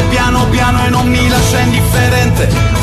piano piano e non mi lascia indifferente.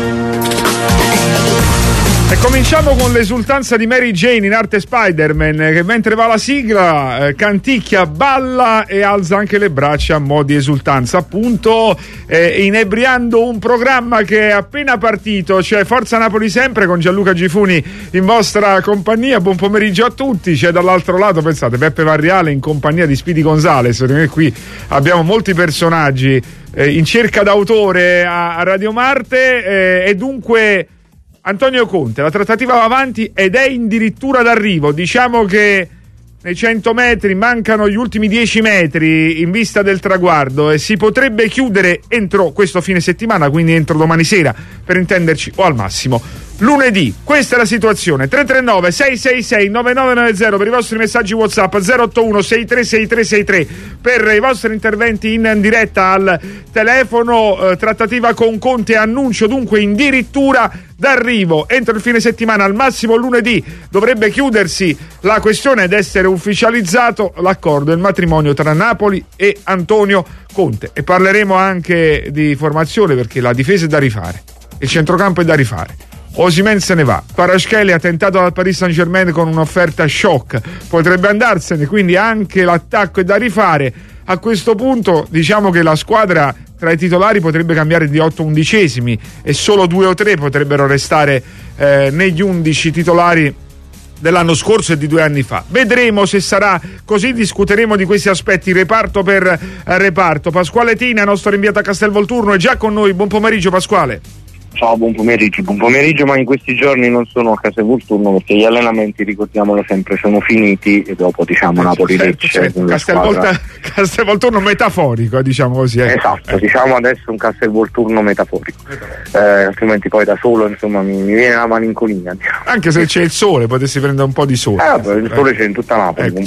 E cominciamo con l'esultanza di Mary Jane in arte Spider-Man, che mentre va la sigla canticchia, balla e alza anche le braccia a mo' di esultanza, appunto inebriando un programma che è appena partito, cioè Forza Napoli sempre, con Gianluca Gifuni in vostra compagnia. Buon pomeriggio a tutti. C'è dall'altro lato, pensate, Beppe Varriale in compagnia di Speedy Gonzales, perché qui abbiamo molti personaggi in cerca d'autore a Radio Marte, e dunque Antonio Conte, la trattativa va avanti ed è addirittura d'arrivo. Diciamo che nei 100 metri mancano gli ultimi 10 metri in vista del traguardo e si potrebbe chiudere entro questo fine settimana, quindi entro domani sera, per intenderci, o al massimo lunedì. Questa è la situazione. 339 666 9990 per i vostri messaggi WhatsApp, 081 636363 per i vostri interventi in diretta al telefono. Trattativa con Conte, annuncio dunque addirittura d'arrivo entro il fine settimana, al massimo lunedì dovrebbe chiudersi la questione ed essere ufficializzato l'accordo, il matrimonio tra Napoli e Antonio Conte. E parleremo anche di formazione, perché la difesa è da rifare, il centrocampo è da rifare. Osimhen se ne va, Kvaratskhelia ha tentato dal Paris Saint-Germain con un'offerta shock, potrebbe andarsene, quindi anche l'attacco è da rifare. A questo punto diciamo che la squadra tra i titolari potrebbe cambiare di 8 undicesimi e solo 2 o 3 potrebbero restare negli 11 titolari dell'anno scorso e di 2 anni fa. Vedremo se sarà così, discuteremo di questi aspetti reparto per reparto. Pasquale Tina, nostro rinviato a Castelvolturno, è già con noi. Buon pomeriggio Pasquale. Ciao, buon pomeriggio, ma in questi giorni non sono a Castelvolturno perché gli allenamenti, ricordiamolo sempre, sono finiti e dopo Napoli-Lecce. Castelvolturno metaforico, diciamo così. Esatto, diciamo adesso un Castelvolturno metaforico, altrimenti poi da solo insomma mi viene la malinconia. Diciamo. Anche se c'è il sole, potessi prendere un po' di sole. Il sole c'è in tutta Napoli.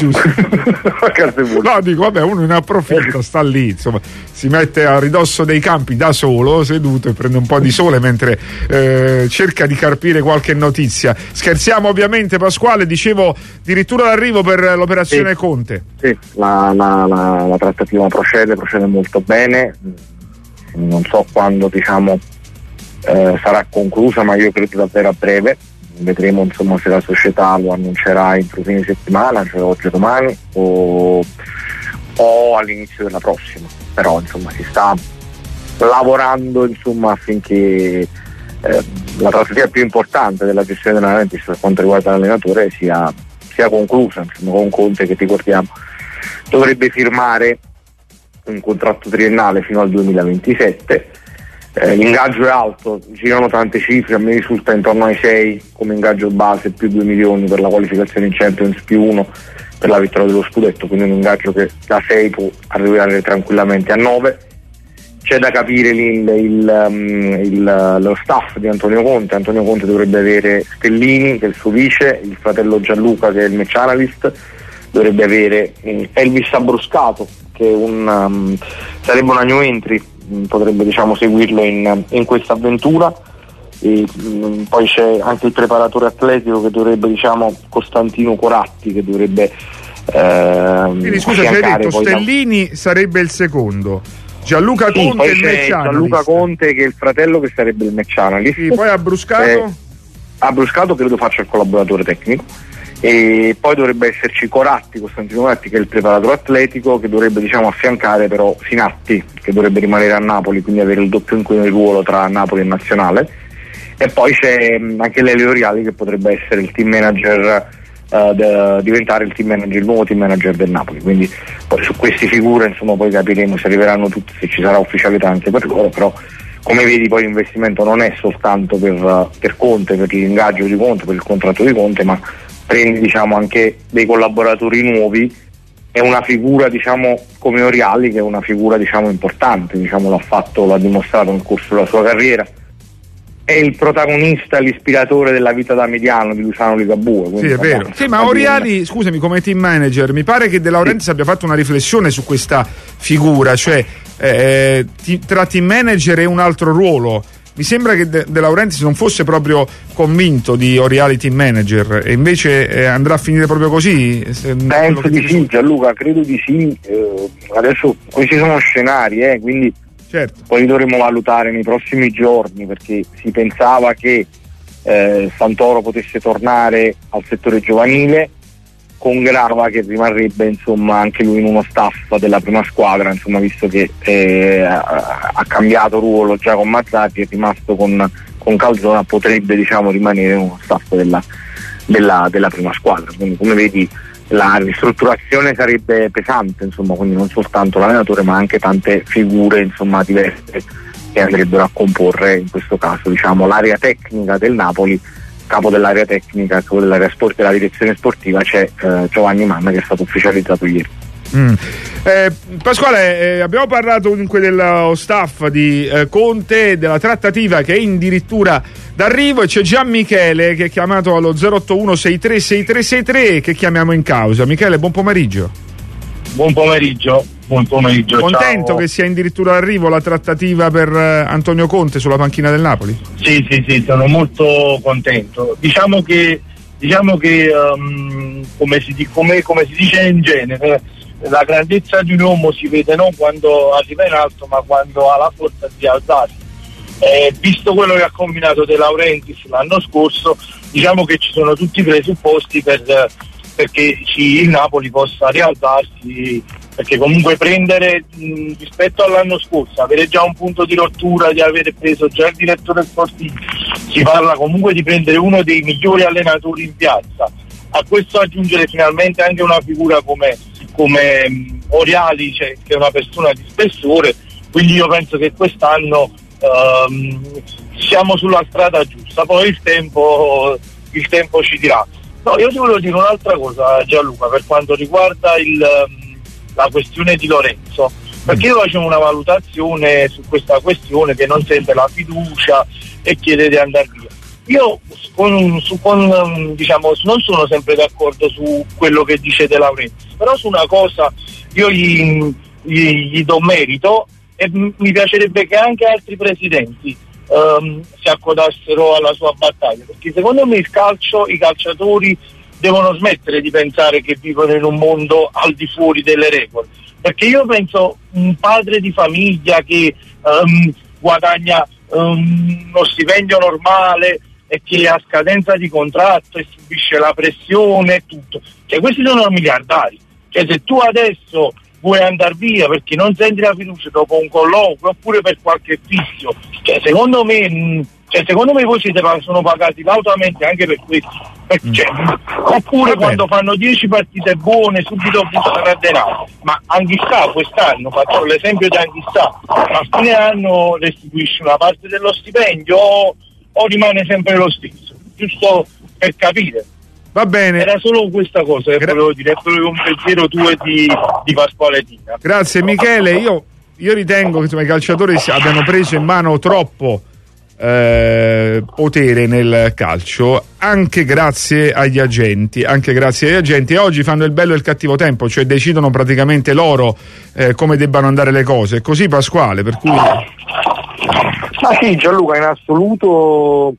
No, dico, vabbè, uno ne approfitta, sta lì, insomma, si mette a ridosso dei campi da solo, seduto, e prende un po' di sole mentre cerca di carpire qualche notizia. Scherziamo ovviamente, Pasquale, dicevo addirittura l'arrivo per l'operazione Conte. Sì, la trattativa procede molto bene, non so quando sarà conclusa, ma io credo davvero a breve. Vedremo insomma se la società lo annuncerà entro fine settimana, cioè oggi o domani, o all'inizio della prossima, però insomma si sta lavorando insomma affinché la trattativa più importante della gestione dell'allenamento per quanto riguarda l'allenatore sia conclusa, insomma, con Conte, che ricordiamo dovrebbe firmare un contratto triennale fino al 2027. L'ingaggio è alto, girano tante cifre, a me risulta intorno ai 6 come ingaggio base, più 2 milioni per la qualificazione in Champions, più 1 per la vittoria dello scudetto, quindi un ingaggio che da 6 può arrivare tranquillamente a 9. C'è da capire lo staff di Antonio Conte. Antonio Conte dovrebbe avere Stellini, che è il suo vice, il fratello Gianluca, che è il match analyst, dovrebbe avere Elvis Abruscato, che sarebbe una new entry, potrebbe seguirlo in questa avventura, e poi c'è anche il preparatore atletico che dovrebbe, Costantino Coratti, che dovrebbe quindi scusa, hai detto Stellini sarebbe il secondo, Gianluca Conte il match analyst. Gianluca Conte, che è il fratello, che sarebbe il match analyst. Sì, poi Abruscato credo faccia il collaboratore tecnico, e poi dovrebbe esserci Costantino Coratti, che è il preparatore atletico, che dovrebbe affiancare però Sinatti, che dovrebbe rimanere a Napoli, quindi avere il doppio ruolo tra Napoli e Nazionale. E poi c'è anche Lelio Riali, che potrebbe essere il team manager, diventare il nuovo team manager del Napoli. Quindi poi su queste figure poi capiremo se arriveranno tutti, se ci sarà ufficialità anche per loro. Però come vedi poi l'investimento non è soltanto per Conte, per l'ingaggio di Conte, per il contratto di Conte, ma prendi anche dei collaboratori nuovi. È una figura come Oriali, che è una figura importante, l'ha dimostrato nel corso della sua carriera. È il protagonista, l'ispiratore della vita da mediano di Luciano Ligabue. Sì, è vero. Sì, ma Oriali, scusami, come team manager, mi pare che De Laurentiis abbia fatto una riflessione su questa figura, cioè tra team manager e un altro ruolo. Mi sembra che De Laurentiis non fosse proprio convinto di Oriali team manager, e invece andrà a finire proprio così? Penso di sì, Gianluca, credo di sì. Adesso questi sono scenari, quindi Certo. Poi dovremo valutare nei prossimi giorni, perché si pensava che Santoro potesse tornare al settore giovanile, con Grava che rimarrebbe insomma anche lui in uno staff della prima squadra, insomma, visto che ha cambiato ruolo già con Mazzarri, è rimasto con Calzona, potrebbe diciamo rimanere in uno staff della prima squadra. Quindi come vedi la ristrutturazione sarebbe pesante, insomma, quindi non soltanto l'allenatore ma anche tante figure insomma diverse che andrebbero a comporre in questo caso diciamo l'area tecnica del Napoli. Capo dell'area tecnica, capo dell'area sport della direzione sportiva c'è Giovanni Manna, che è stato ufficializzato ieri. Pasquale, abbiamo parlato dunque dello staff di Conte, della trattativa che è addirittura d'arrivo, e c'è Gian Michele che è chiamato allo 081 636363 che chiamiamo in causa. Michele, buon pomeriggio. Buon pomeriggio. Contento ciao. Che sia addirittura d'arrivo la trattativa per Antonio Conte sulla panchina del Napoli? Sì, sono molto contento. Diciamo che come si dice in genere, la grandezza di un uomo si vede non quando arriva in alto, ma quando ha la forza di alzarsi. Visto quello che ha combinato De Laurentiis l'anno scorso, diciamo che ci sono tutti i presupposti perché il Napoli possa rialzarsi, perché comunque prendere rispetto all'anno scorso, avere già un punto di rottura, di aver preso già il direttore sportivo, si parla comunque di prendere uno dei migliori allenatori in piazza. A questo aggiungere finalmente anche una figura come Oriali, cioè, che è una persona di spessore, quindi io penso che quest'anno siamo sulla strada giusta, poi il tempo ci dirà. No, io ti volevo dire un'altra cosa, Gianluca, per quanto riguarda la questione di Lorenzo, perché io facevo una valutazione su questa questione, che non sente la fiducia e chiede di andare via. Io diciamo, non sono sempre d'accordo su quello che dice De Laurentiis, però su una cosa io gli do merito, e mi piacerebbe che anche altri presidenti si accodassero alla sua battaglia, perché secondo me i calciatori devono smettere di pensare che vivono in un mondo al di fuori delle regole, perché io penso un padre di famiglia che guadagna uno stipendio normale e che ha scadenza di contratto e subisce la pressione e tutto, cioè questi sono miliardari, cioè se tu adesso vuoi andare via perché non senti la fiducia dopo un colloquio oppure per qualche fischio, cioè secondo me voi sono pagati lautamente anche per questo, oppure quando fanno 10 partite buone subito buttano a denaro. Ma Anghissà quest'anno, faccio l'esempio di Anghissà, a fine anno restituisce una parte dello stipendio o rimane sempre lo stesso, giusto per capire. Va bene. Era solo questa cosa che volevo dire, è proprio un pensiero tuo e di Pasquale Tina. Grazie Michele, io ritengo che insomma, i calciatori abbiano preso in mano troppo potere nel calcio, anche grazie agli agenti, e oggi fanno il bello e il cattivo tempo, cioè decidono praticamente loro come debbano andare le cose. Così, Pasquale, per cui sì, Gianluca, in assoluto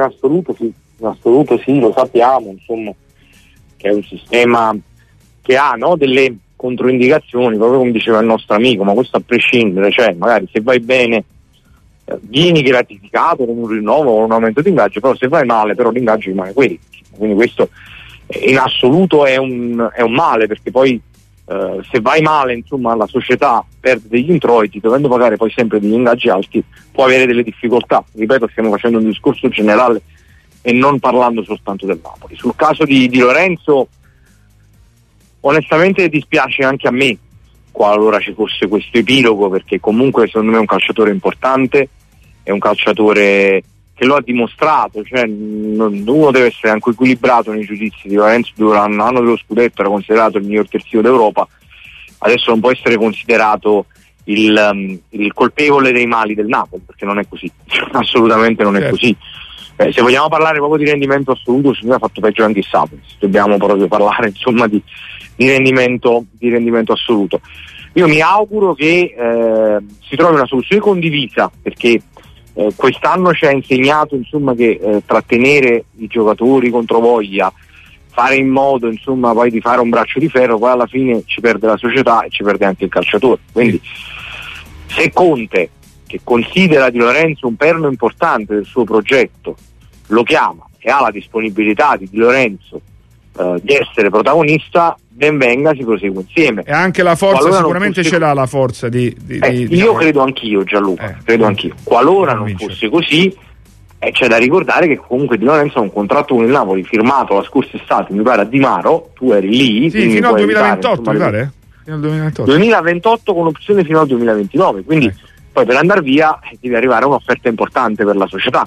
sì, lo sappiamo, insomma, che è un sistema che ha, no, delle controindicazioni, proprio come diceva il nostro amico, ma questo a prescindere, cioè magari se vai bene vieni gratificato con un rinnovo o un aumento di ingaggio, però se vai male però l'ingaggio rimane quello, quindi questo in assoluto è un male, perché poi se vai male, insomma, la società perde degli introiti, dovendo pagare poi sempre degli ingaggi alti, può avere delle difficoltà. Ripeto, stiamo facendo un discorso generale e non parlando soltanto del Napoli. Sul caso di Lorenzo, onestamente dispiace anche a me qualora ci fosse questo epilogo, perché comunque secondo me è un calciatore importante, è un calciatore che lo ha dimostrato, cioè uno deve essere anche equilibrato nei giudizi di Lorenzo. Durante l'anno dello scudetto era considerato il miglior terzino d'Europa, adesso non può essere considerato il colpevole dei mali del Napoli, perché non è così, assolutamente non è così. Se vogliamo parlare proprio di rendimento assoluto, secondo me ha fatto peggio anche il Sapoli, dobbiamo proprio parlare insomma di rendimento assoluto. Io mi auguro che si trovi una soluzione condivisa, perché quest'anno ci ha insegnato insomma che trattenere i giocatori contro voglia, fare in modo insomma poi di fare un braccio di ferro, poi alla fine ci perde la società e ci perde anche il calciatore. Quindi se Conte che considera Di Lorenzo un perno importante del suo progetto, lo chiama e ha la disponibilità di Di Lorenzo di essere protagonista, ben venga, si prosegue insieme. E anche la forza, sicuramente ce l'ha la forza io credo anch'io, Gianluca, credo anch'io. Qualora non fosse così, c'è da ricordare che comunque Di Lorenzo ha un contratto con il Napoli firmato la scorsa estate, mi pare a Di Maro, tu eri lì. Sì, fino al 2028, mi pare? Fino al 2028 con opzione fino al 2029, quindi poi per andare via deve arrivare un'offerta importante per la società.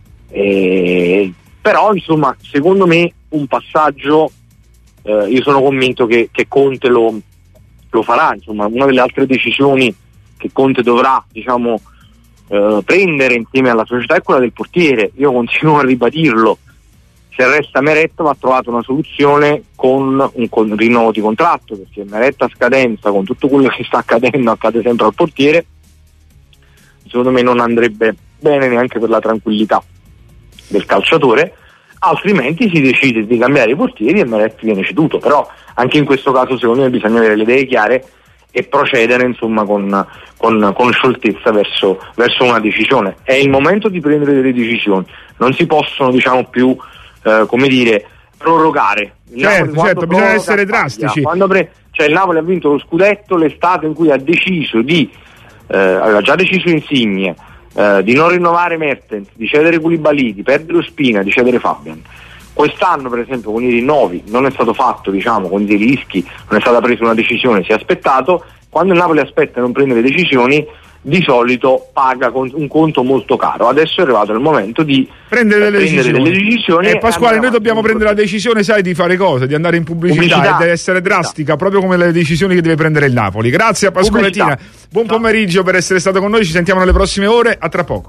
Però insomma, secondo me un passaggio, io sono convinto che Conte lo farà. Insomma, una delle altre decisioni che Conte dovrà, diciamo, prendere insieme alla società è quella del portiere. Io continuo a ribadirlo: se resta Meret va trovato una soluzione con un rinnovo di contratto, perché Meret a scadenza, con tutto quello che sta accadendo, accade sempre al portiere, secondo me non andrebbe bene neanche per la tranquillità del calciatore. Altrimenti si decide di cambiare i portieri e Meret viene ceduto. Però anche in questo caso secondo me bisogna avere le idee chiare e procedere, insomma, con scioltezza verso una decisione. È il momento di prendere delle decisioni, non si possono, diciamo, più prorogare. Certo, bisogna essere drastici. Il Napoli ha vinto lo scudetto l'estate in cui ha deciso aveva già deciso Insigne, di non rinnovare Mertens, di cedere Koulibaly, di perdere Ospina, di cedere Fabian. Quest'anno, per esempio, con i rinnovi non è stato fatto, diciamo, con dei rischi, non è stata presa una decisione, si è aspettato. Quando il Napoli aspetta e non prende le decisioni, di solito paga un conto molto caro. Adesso è arrivato il momento di prendere delle decisioni. E Pasquale, noi dobbiamo prendere la decisione, sai, di fare cosa? Di andare in pubblicità e deve essere drastica, proprio come le decisioni che deve prendere il Napoli. Grazie a Pasquale Tina, buon pomeriggio per essere stato con noi, ci sentiamo nelle prossime ore, a tra poco.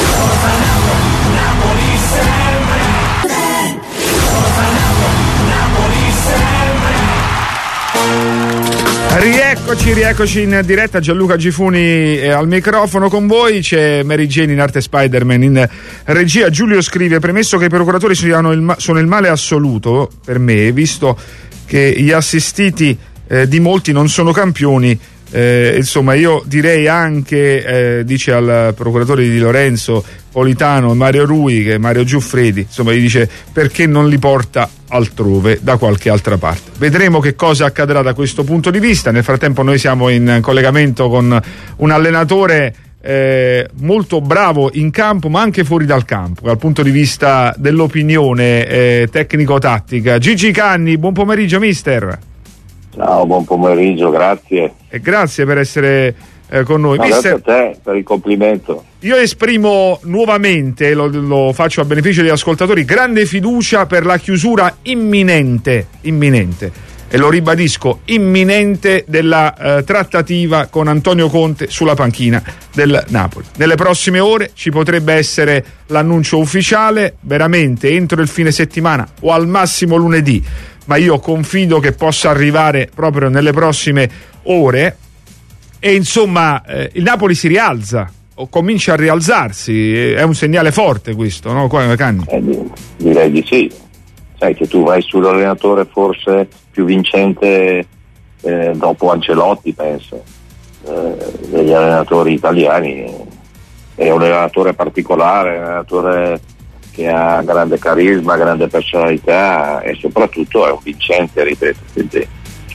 Rieccoci in diretta. Gianluca Gifuni al microfono con voi, c'è Mary Jane in arte Spider-Man in regia. Giulio scrive: premesso che i procuratori sono il male assoluto per me, visto che gli assistiti di molti non sono campioni, insomma io direi anche, dice al procuratore di Lorenzo, Politano e Mario Rui, che Mario Giuffredi, insomma gli dice perché non li porta altrove, da qualche altra parte. Vedremo che cosa accadrà da questo punto di vista. Nel frattempo noi siamo in collegamento con un allenatore molto bravo in campo ma anche fuori dal campo dal punto di vista dell'opinione tecnico-tattica. Gigi Canni, buon pomeriggio mister. Ciao, buon pomeriggio, grazie. E grazie per essere con noi. Grazie a te per il complimento. Io esprimo nuovamente, lo faccio a beneficio degli ascoltatori, grande fiducia per la chiusura imminente, e lo ribadisco, imminente, della trattativa con Antonio Conte sulla panchina del Napoli. Nelle prossime ore ci potrebbe essere l'annuncio ufficiale, veramente entro il fine settimana o al massimo lunedì, ma io confido che possa arrivare proprio nelle prossime ore. E insomma il Napoli si rialza o comincia a rialzarsi, è un segnale forte questo, no Canni? Direi di sì. Sai che tu vai sull'allenatore forse più vincente dopo Ancelotti, penso, degli allenatori italiani. È un allenatore particolare, un allenatore che ha grande carisma, grande personalità e soprattutto è un vincente, ripeto. Quindi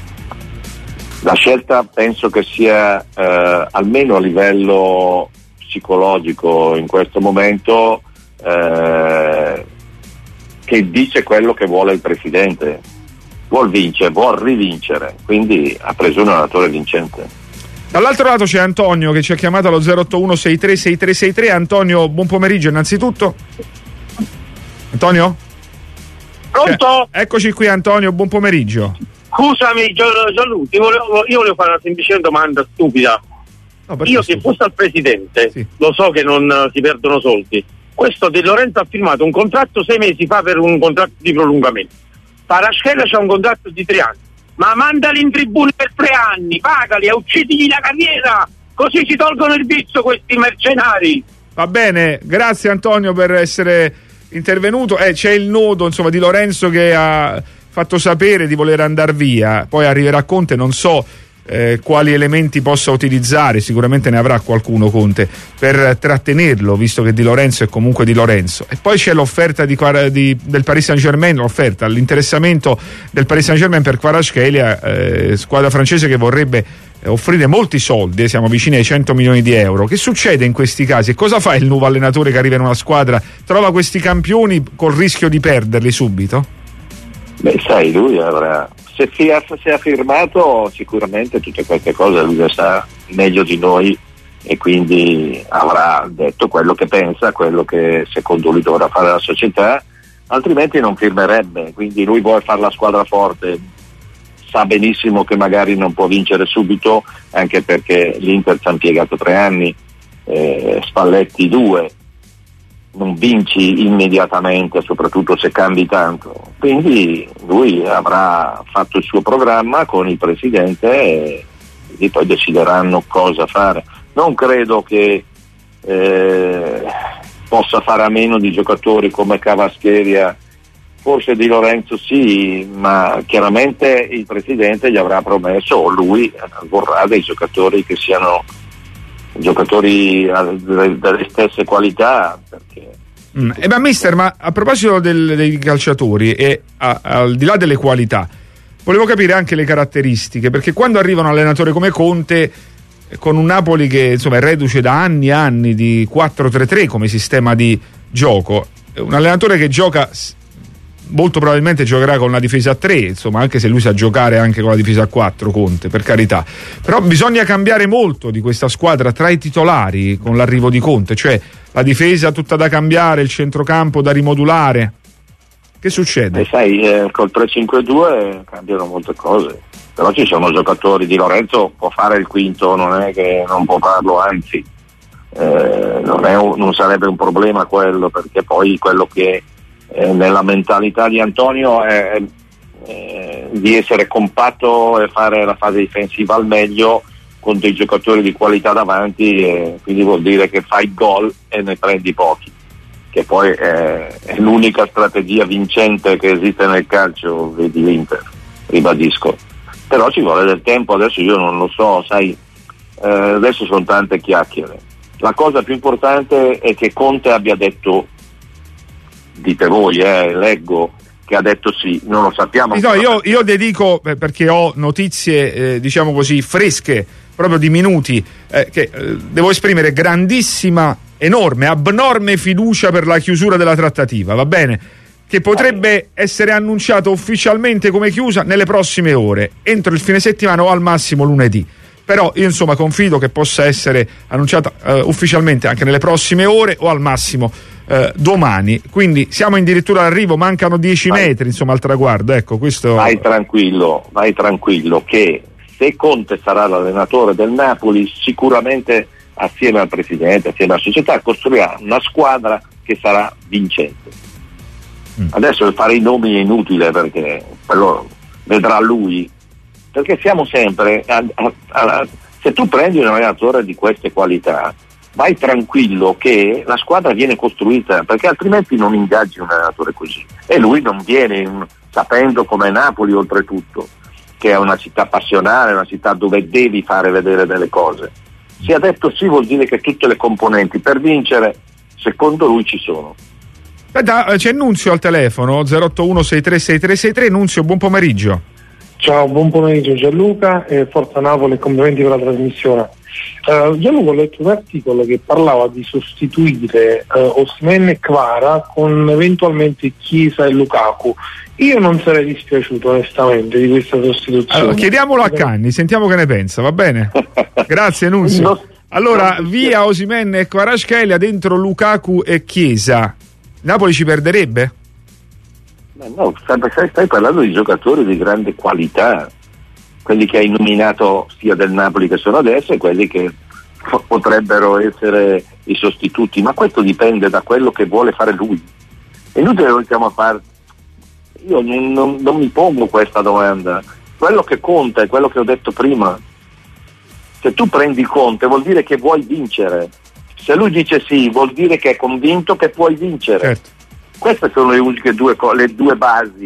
la scelta penso che sia almeno a livello psicologico in questo momento che dice quello che vuole il presidente. Vuol vincere, vuol rivincere, quindi ha preso un allenatore vincente. Dall'altro lato c'è Antonio che ci ha chiamato allo 081 63 6363. Antonio, buon pomeriggio innanzitutto. Antonio? Pronto? Eccoci qui Antonio, buon pomeriggio. Scusami Gianluca, io volevo fare una semplice domanda stupida. No, io se fossi al presidente, sì, lo so che non si perdono soldi. Questo De Lorenzo ha firmato un contratto 6 mesi fa per un contratto di prolungamento. Paraschella c'ha un contratto di 3 anni. Ma mandali in tribuna per 3 anni, pagali e uccidili la carriera, così ci tolgono il vizio questi mercenari. Va bene, grazie Antonio per essere intervenuto. C'è il nodo, insomma, di Lorenzo che ha fatto sapere di voler andare via, poi arriverà Conte, non so quali elementi possa utilizzare. Sicuramente ne avrà qualcuno Conte per trattenerlo, visto che Di Lorenzo è comunque Di Lorenzo. E poi c'è l'offerta del Paris Saint-Germain, l'interessamento del Paris Saint-Germain per Kvaratskhelia, squadra francese che vorrebbe offrire molti soldi, siamo vicini ai 100 milioni di euro. Che succede in questi casi e cosa fa il nuovo allenatore che arriva in una squadra? Trova questi campioni col rischio di perderli subito? Beh, sai, lui avrà, se ha firmato, sicuramente tutte queste cose lui le sa meglio di noi e quindi avrà detto quello che pensa, quello che secondo lui dovrà fare la società, altrimenti non firmerebbe. Quindi lui vuole fare la squadra forte, sa benissimo che magari non può vincere subito, anche perché l'Inter ci ha impiegato 3 anni, Spalletti 2, non vinci immediatamente, soprattutto se cambi tanto. Quindi lui avrà fatto il suo programma con il presidente e poi decideranno cosa fare. Non credo che possa fare a meno di giocatori come Kvaratskhelia. Forse Di Lorenzo sì, ma chiaramente il presidente gli avrà promesso, o lui vorrà, dei giocatori che siano giocatori delle stesse qualità. Perché ma mister, ma a proposito dei calciatori e al di là delle qualità, volevo capire anche le caratteristiche, perché quando arriva un allenatore come Conte, con un Napoli che insomma è reduce da anni e anni di 4-3-3 come sistema di gioco, un allenatore che gioca, molto probabilmente giocherà con una difesa a 3, insomma, anche se lui sa giocare anche con la difesa a 4, Conte, per carità. Però bisogna cambiare molto di questa squadra tra i titolari con l'arrivo di Conte, cioè la difesa tutta da cambiare, il centrocampo da rimodulare. Che succede? Sai, col 3-5-2 cambiano molte cose, però ci sono giocatori. Di Lorenzo può fare il quinto, non è che non può farlo, anzi non sarebbe un problema quello, perché poi quello che nella mentalità di Antonio è di essere compatto e fare la fase difensiva al meglio con dei giocatori di qualità davanti, e quindi vuol dire che fai gol e ne prendi pochi, che poi è l'unica strategia vincente che esiste nel calcio, vedi l'Inter, ribadisco. Però ci vuole del tempo, adesso io non lo so, sai, adesso sono tante chiacchiere. La cosa più importante è che Conte abbia detto, dite voi, leggo che ha detto sì, non lo sappiamo. No, io dedico, perché ho notizie diciamo così fresche, proprio di minuti, che devo esprimere grandissima, enorme, abnorme fiducia per la chiusura della trattativa, va bene? Che potrebbe essere annunciato ufficialmente come chiusa nelle prossime ore, entro il fine settimana o al massimo lunedì. Però io insomma confido che possa essere annunciata ufficialmente anche nelle prossime ore o al massimo domani. Quindi siamo addirittura all'arrivo, mancano 10 metri insomma al traguardo. Ecco, questo. Vai tranquillo che se Conte sarà l'allenatore del Napoli, sicuramente assieme al presidente, assieme alla società, costruirà una squadra che sarà vincente. Adesso fare i nomi è inutile, perché quello vedrà lui, perché siamo sempre se tu prendi un allenatore di queste qualità, vai tranquillo che la squadra viene costruita, perché altrimenti non ingaggi un allenatore così, e lui non viene sapendo come Napoli, oltretutto, che è una città passionale, una città dove devi fare vedere delle cose. Se ha detto sì, vuol dire che tutte le componenti per vincere secondo lui ci sono. Aspetta, c'è Nunzio al telefono 081636363. Nunzio, buon pomeriggio. Ciao, buon pomeriggio Gianluca, forza Napoli e complimenti per la trasmissione. Gianluca, ho letto un articolo che parlava di sostituire Osimhen e Kvara con eventualmente Chiesa e Lukaku. Io non sarei dispiaciuto onestamente di questa sostituzione. Allora, chiediamolo a Canni, sentiamo che ne pensa, va bene? Grazie Nunzio. Allora, via Osimhen e Kvaratskhelia, dentro Lukaku e Chiesa. Napoli ci perderebbe? No, stai parlando di giocatori di grande qualità, quelli che hai nominato sia del Napoli che sono adesso e quelli che potrebbero essere i sostituti, ma questo dipende da quello che vuole fare lui. È inutile che stiamo a fare. Io non mi pongo questa domanda. Quello che conta è quello che ho detto prima. Se tu prendi Conte vuol dire che vuoi vincere. Se lui dice sì, vuol dire che è convinto che puoi vincere. Certo. Queste sono le uniche le due basi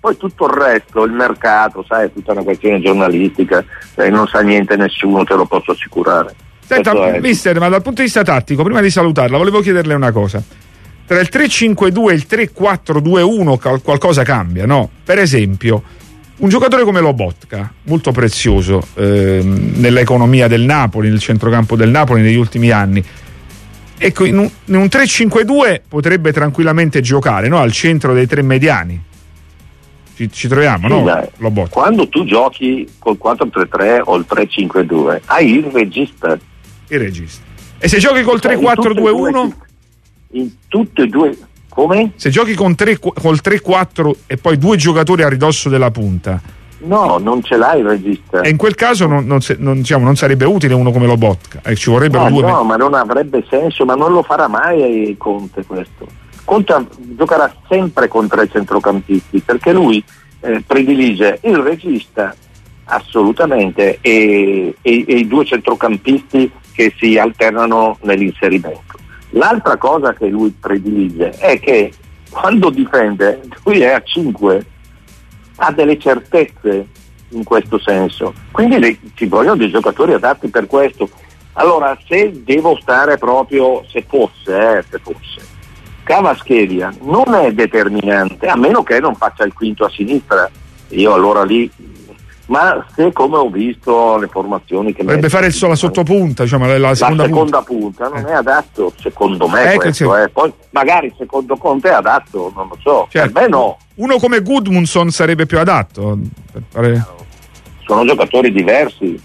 Poi tutto il resto, il mercato, sai, è tutta una questione giornalistica, non sa niente nessuno, te lo posso assicurare. Senta, mister, ma dal punto di vista tattico, prima di salutarla, volevo chiederle una cosa. Tra il 3-5-2 e il 3-4-2-1 qualcosa cambia, no? Per esempio, un giocatore come Lobotka, molto prezioso nell'economia del Napoli, nel centrocampo del Napoli negli ultimi anni, ecco, in un 3-5-2 potrebbe tranquillamente giocare, no? Al centro dei tre mediani. Ci troviamo, sì, no? Lobotka. Quando tu giochi col 4-3-3 o il 3-5-2 hai il regista. E se giochi col 3-4-2-1? In tutte e due. Come? Se giochi col 3-4 e poi due giocatori a ridosso della punta, no, non ce l'hai il regista. E in quel caso non sarebbe utile uno come Lobotka, ci vorrebbero due. No, ma non avrebbe senso, ma non lo farà mai Conte questo. Conte giocherà sempre con tre centrocampisti, perché lui predilige il regista assolutamente e i due centrocampisti che si alternano nell'inserimento. L'altra cosa che lui predilige è che quando difende lui è a 5, ha delle certezze in questo senso, quindi ci vogliono dei giocatori adatti per questo. Allora, se devo stare proprio, se fosse Kvaratskhelia non è determinante, a meno che non faccia il quinto a sinistra, io allora lì, ma se, come ho visto le formazioni che dovrebbe fare la sottopunta, diciamo, la seconda punta non è adatto, secondo me questo è. Poi magari secondo Conte è adatto, non lo so, certo. Per me no. Uno come Gudmundsson sarebbe più adatto per fare... Sono giocatori diversi,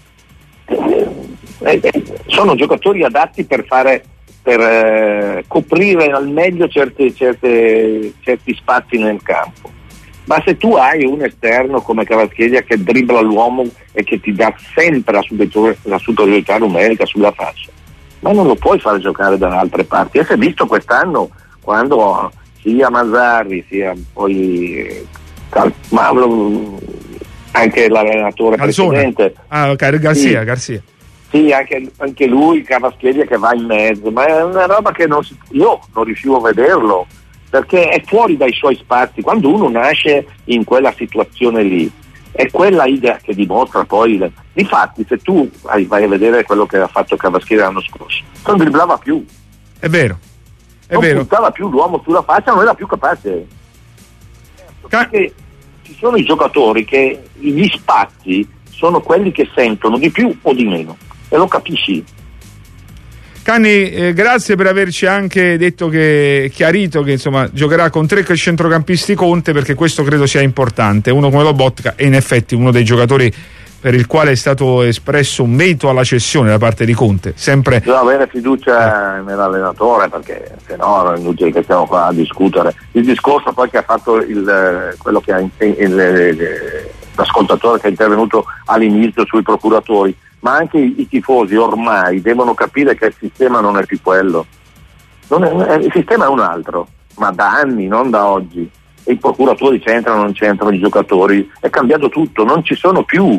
sono giocatori adatti per coprire al meglio certi spazi nel campo. Ma se tu hai un esterno come Kvaratskhelia che dribbla l'uomo e che ti dà sempre la superiorità numerica sulla faccia, ma non lo puoi far giocare da altre parti. E si è visto quest'anno, quando sia Mazzarri sia poi anche l'allenatore precedente Garcia. Sì, anche lui, Kvaratskhelia, che va in mezzo, ma è una roba che io non riuscivo a vederlo, perché è fuori dai suoi spazi. Quando uno nasce in quella situazione lì, è quella idea che dimostra poi. Difatti, se tu vai a vedere quello che ha fatto Kvaratskhelia l'anno scorso, non dribblava più. È vero. Non puntava più l'uomo sulla faccia, non era più capace. Perché ci sono i giocatori che gli spazi sono quelli che sentono di più o di meno, e lo capisci. Canni, grazie per averci anche chiarito che insomma giocherà con tre centrocampisti Conte, perché questo credo sia importante. Uno come Lobotka è in effetti uno dei giocatori per il quale è stato espresso un veto alla cessione da parte di Conte. Sempre bisogna avere fiducia nell'allenatore, perché se no è inutile che stiamo qua a discutere. Il discorso poi che ha fatto quello che l'ascoltatore che è intervenuto all'inizio sui procuratori, ma anche i tifosi ormai devono capire che il sistema non è più quello. Il sistema è un altro, ma da anni, non da oggi. E i procuratori c'entrano, non c'entrano, i giocatori, è cambiato tutto, non ci sono più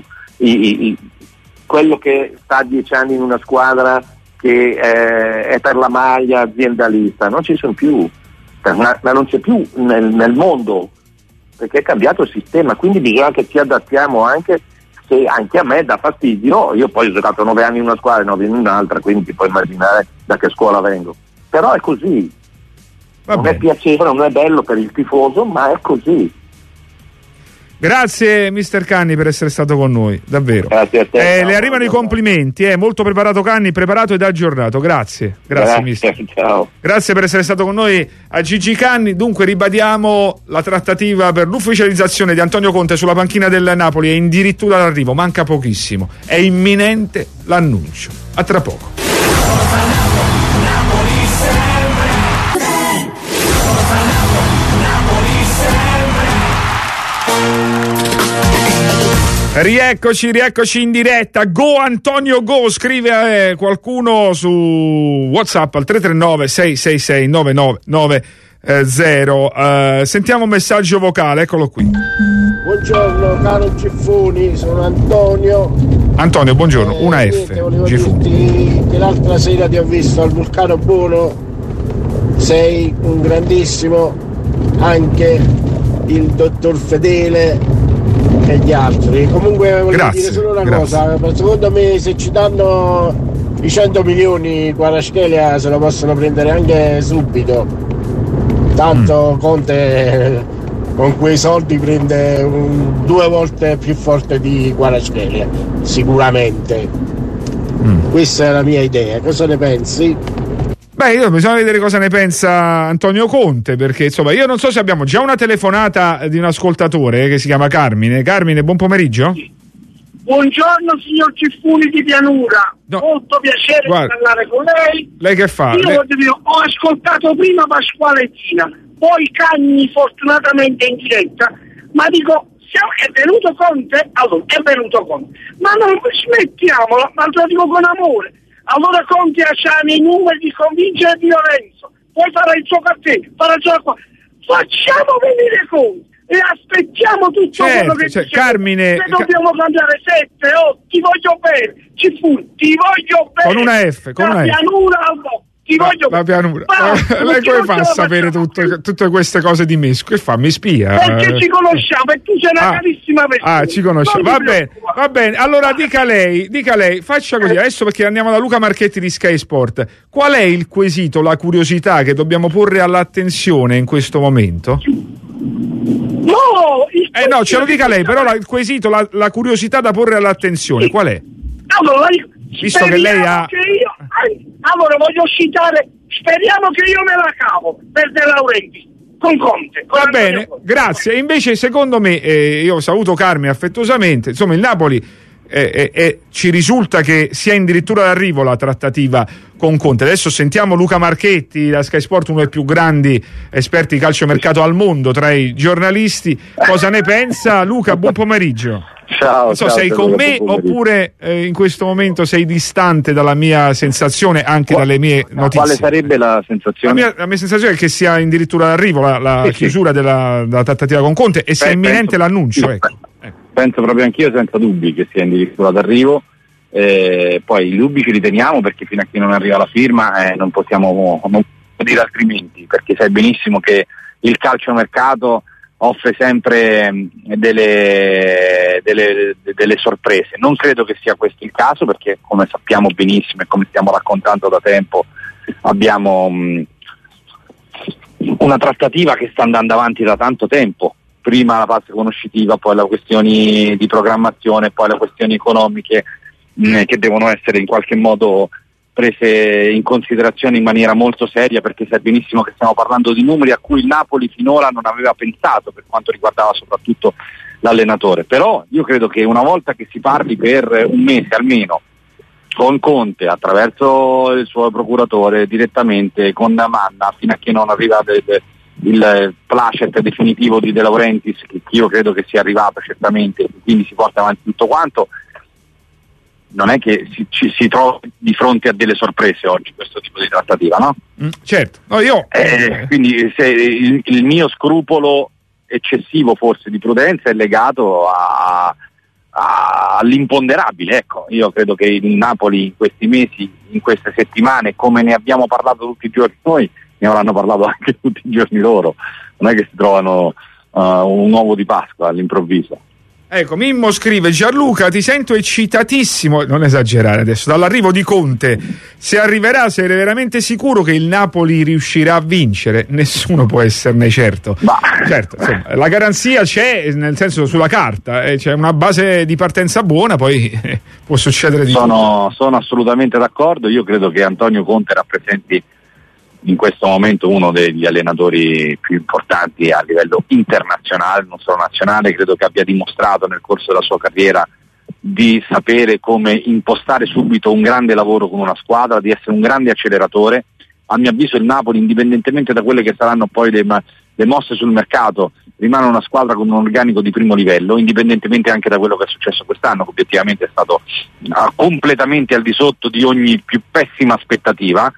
quello che sta 10 anni in una squadra che è per la maglia aziendalista, non ci sono più, ma non c'è più nel mondo, perché è cambiato il sistema, quindi bisogna che ci adattiamo, anche se anche a me dà fastidio. Io poi ho giocato 9 anni in una squadra e 9 in un'altra, quindi ti puoi immaginare da che scuola vengo, però è così. Non è piacevole, non è bello per il tifoso, ma è così. Grazie mister Canni per essere stato con noi, davvero. Grazie a te. Le arrivano i complimenti, molto preparato Canni, preparato ed aggiornato. Grazie mister. Ciao. Grazie per essere stato con noi a Gigi Canni. Dunque ribadiamo la trattativa per l'ufficializzazione di Antonio Conte sulla panchina del Napoli, è addirittura d'arrivo, manca pochissimo, è imminente l'annuncio. A tra poco. Rieccoci in diretta. Go Antonio Go, scrive qualcuno su WhatsApp al 339 666 9990. Sentiamo un messaggio vocale, eccolo qui. Buongiorno caro Giffoni, sono Antonio. Antonio, buongiorno, una F. Giffoni. Che l'altra sera ti ho visto al Vulcano Buono, sei un grandissimo anche il dottor Fedele e gli altri. Comunque voglio dire solo una cosa, secondo me se ci danno i 100 milioni Kvaratskhelia se lo possono prendere anche subito, tanto Conte con quei soldi prende 2 volte più forte di Kvaratskhelia sicuramente. Questa è la mia idea, cosa ne pensi? Beh, bisogna vedere cosa ne pensa Antonio Conte, perché insomma io non so se abbiamo già una telefonata di un ascoltatore che si chiama Carmine. Carmine, buon pomeriggio. Buongiorno signor Ciffuni di Pianura, molto piacere di parlare con lei. Lei che fa? Io ho ascoltato prima Pasquale Tina, poi Cagni fortunatamente in diretta, ma dico è venuto Conte? Allora è venuto Conte, ma non smettiamola, ma lo dico con amore. Allora Conte ha i numeri di convincere Di Lorenzo, poi farà il suo cartello, farà il suo qua. Facciamo venire Conte e aspettiamo tutto quello che dice. Carmine, se dobbiamo cambiare 7, 8, ti voglio bene, ti voglio bene. Con una F, con una F. Pianura al ti voglio la pianura. Lei come fa a sapere tutte queste cose di me? Che fa? Mi spia? Perché ci conosciamo e tu sei una carissima persona. Ci conosciamo. Va bene. Allora dica lei, faccia così. Adesso perché andiamo da Luca Marchetti di Sky Sport. Qual è il quesito, la curiosità che dobbiamo porre all'attenzione in questo momento? No, ce lo dica lei, però il quesito, la curiosità da porre all'attenzione, qual è? Allora, visto che lei ha... allora voglio citare, speriamo che io me la cavo per De Laurentiis con Conte. Va bene, grazie. Invece secondo me, io saluto Carmine affettuosamente, insomma il Napoli ci risulta che sia addirittura d'arrivo la trattativa con Conte. Adesso sentiamo Luca Marchetti da Sky Sport, uno dei più grandi esperti di calciomercato al mondo tra i giornalisti. Cosa ne pensa? Luca, buon pomeriggio. Ciao. Non so, sei con me oppure in questo momento sei distante dalla mia sensazione, anche dalle mie notizie. Quale sarebbe la sensazione? La mia sensazione è che sia addirittura d'arrivo la chiusura della trattativa con Conte e sia imminente l'annuncio. Penso proprio anch'io senza dubbi che sia addirittura d'arrivo. Poi i dubbi ci riteniamo perché fino a che non arriva la firma non possiamo dire altrimenti, perché sai benissimo che il calciomercato offre sempre delle sorprese. Non credo che sia questo il caso, perché come sappiamo benissimo e come stiamo raccontando da tempo abbiamo una trattativa che sta andando avanti da tanto tempo, prima la fase conoscitiva, poi le questioni di programmazione, poi le questioni economiche che devono essere in qualche modo prese in considerazione in maniera molto seria, perché sai benissimo che stiamo parlando di numeri a cui il Napoli finora non aveva pensato per quanto riguardava soprattutto l'allenatore. Però io credo che una volta che si parli per un mese almeno con Conte, attraverso il suo procuratore, direttamente con Manna, fino a che non arriva il placet definitivo di De Laurentiis, che io credo che sia arrivato certamente, quindi si porta avanti tutto quanto, non è che si trova di fronte a delle sorprese oggi questo tipo di trattativa, no? Certo. No, io quindi se il mio scrupolo eccessivo forse di prudenza è legato all'imponderabile. Ecco, io credo che il Napoli in questi mesi, in queste settimane, come ne abbiamo parlato tutti i giorni noi, ne avranno parlato anche tutti i giorni loro. Non è che si trovano un uovo di Pasqua all'improvviso. Ecco, Mimmo scrive: Gianluca, ti sento eccitatissimo, non esagerare adesso, dall'arrivo di Conte. Se arriverà, sei veramente sicuro che il Napoli riuscirà a vincere? Nessuno può esserne certo. Certo, insomma, la garanzia c'è, nel senso sulla carta, c'è una base di partenza buona, poi può succedere di tutto. Sono assolutamente d'accordo. Io credo che Antonio Conte rappresenti in questo momento uno degli allenatori più importanti a livello internazionale, non solo nazionale. Credo che abbia dimostrato nel corso della sua carriera di sapere come impostare subito un grande lavoro con una squadra, di essere un grande acceleratore. A mio avviso il Napoli, indipendentemente da quelle che saranno poi le mosse sul mercato, rimane una squadra con un organico di primo livello, indipendentemente anche da quello che è successo quest'anno, che obiettivamente è stato completamente al di sotto di ogni più pessima aspettativa.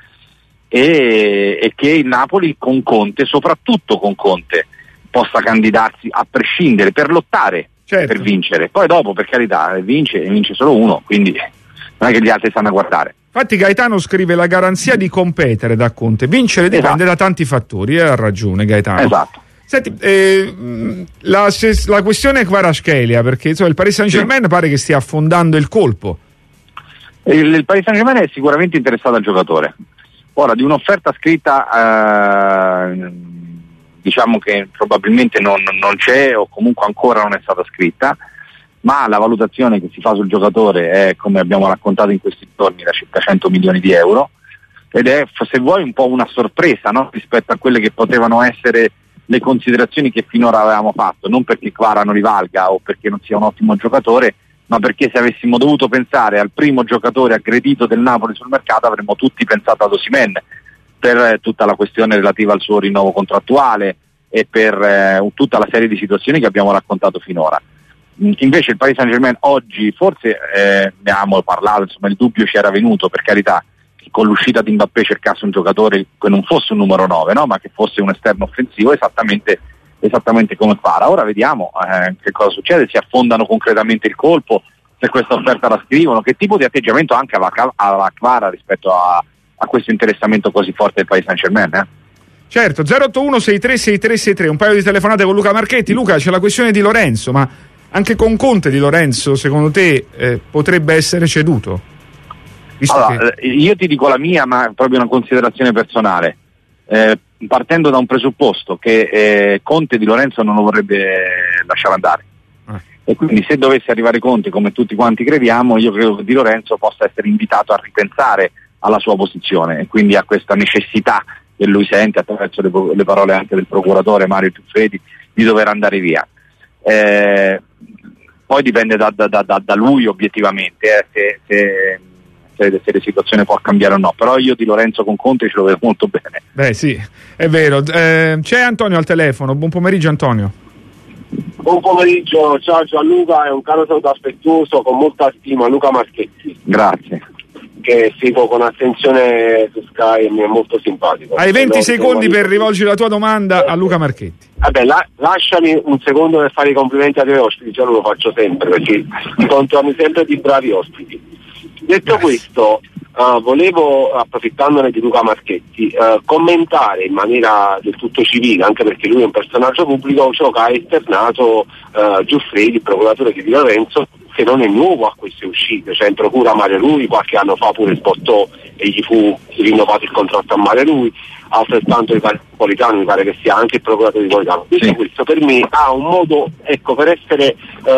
E che il Napoli con Conte, soprattutto con Conte, possa candidarsi a prescindere per lottare, per vincere. Poi dopo, per carità, vince solo uno, quindi non è che gli altri stanno a guardare. Infatti Gaetano scrive: la garanzia di competere da Conte, vincere dipende da tanti fattori, ha ragione Gaetano. Esatto. Senti, la questione Kvaratskhelia, perché insomma, il Paris Saint-Germain pare che stia affondando il colpo. Il Paris Saint-Germain è sicuramente interessato al giocatore. Ora, di un'offerta scritta diciamo che probabilmente non c'è, o comunque ancora non è stata scritta, ma la valutazione che si fa sul giocatore è, come abbiamo raccontato in questi giorni, da circa 100 milioni di euro, ed è, se vuoi, un po' una sorpresa, no? Rispetto a quelle che potevano essere le considerazioni che finora avevamo fatto, non perché Kvara non rivalga o perché non sia un ottimo giocatore, ma perché se avessimo dovuto pensare al primo giocatore aggredito del Napoli sul mercato avremmo tutti pensato ad Osimhen, per tutta la questione relativa al suo rinnovo contrattuale e per tutta la serie di situazioni che abbiamo raccontato finora. Invece il Paris Saint-Germain oggi, forse ne abbiamo parlato, insomma il dubbio ci era venuto, per carità, che con l'uscita di Mbappé cercasse un giocatore che non fosse un numero 9, no? Ma che fosse un esterno offensivo, esattamente come Kvara. Ora vediamo che cosa succede, si affondano concretamente il colpo, se questa offerta la scrivono, che tipo di atteggiamento anche alla Kvara rispetto a questo interessamento così forte del Paris Saint-Germain. Certo, 081-636363, un paio di telefonate con Luca Marchetti. Luca, c'è la questione di Lorenzo, ma anche con Conte Di Lorenzo, secondo te potrebbe essere ceduto? Allora, io ti dico la mia, ma proprio una considerazione personale, partendo da un presupposto che Conte Di Lorenzo non lo vorrebbe lasciare andare, e quindi se dovesse arrivare Conte, come tutti quanti crediamo, io credo che Di Lorenzo possa essere invitato a ripensare alla sua posizione, e quindi a questa necessità che lui sente attraverso le parole anche del procuratore Mario Giuffredi di dover andare via. Poi dipende da lui obiettivamente, se la situazione può cambiare o no, però io Di Lorenzo con Conte ce lo vedo molto bene. Beh sì, è vero. C'è Antonio al telefono. Buon pomeriggio Antonio. Buon pomeriggio, ciao Gianluca, è un caro saluto affettuoso con molta stima Luca Marchetti. Grazie. Che seguo con attenzione su Sky e mi è molto simpatico. Hai 20 secondi per rivolgere la tua domanda a Luca Marchetti. Vabbè, lasciami un secondo per fare i complimenti ai tuoi ospiti, già lo faccio sempre perché mi contorni sempre di bravi ospiti. Detto questo, volevo, approfittandone di Luca Marchetti, commentare in maniera del tutto civile, anche perché lui è un personaggio pubblico, ciò che ha esternato Giuffredi, il procuratore di Di Lorenzo, che non è nuovo a queste uscite, cioè in procura Mario Lui, qualche anno fa pure sbottò e gli fu rinnovato il contratto a Mario Lui, altrettanto il Napolitano, mi pare che sia anche il procuratore di Napolitano. Tutto questo per me ha un modo, ecco, per essere